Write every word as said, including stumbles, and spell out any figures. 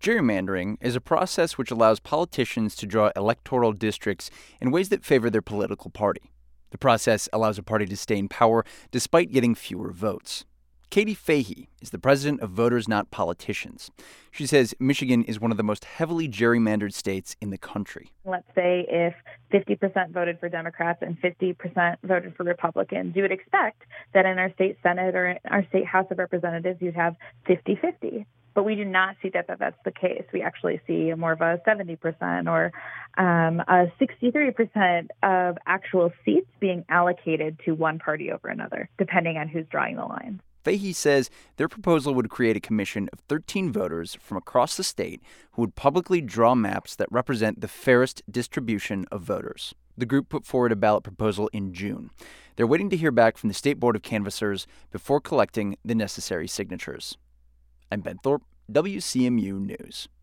Gerrymandering is a process which allows politicians to draw electoral districts in ways that favor their political party. The process allows a party to stay in power despite getting fewer votes. Katie Fahey is the president of Voters Not Politicians. She says Michigan is one of the most heavily gerrymandered states in the country. Let's say if fifty percent voted for Democrats and fifty percent voted for Republicans, you would expect that in our state Senate or our state House of Representatives, you'd have fifty-fifty. But we do not see that, that that's the case. We actually see more of a seventy percent or um, a sixty-three percent of actual seats being allocated to one party over another, depending on who's drawing the line. Fahey says their proposal would create a commission of thirteen voters from across the state who would publicly draw maps that represent the fairest distribution of voters. The group put forward a ballot proposal in June. They're waiting to hear back from the State Board of Canvassers before collecting the necessary signatures. I'm Ben Thorpe, W C M U News.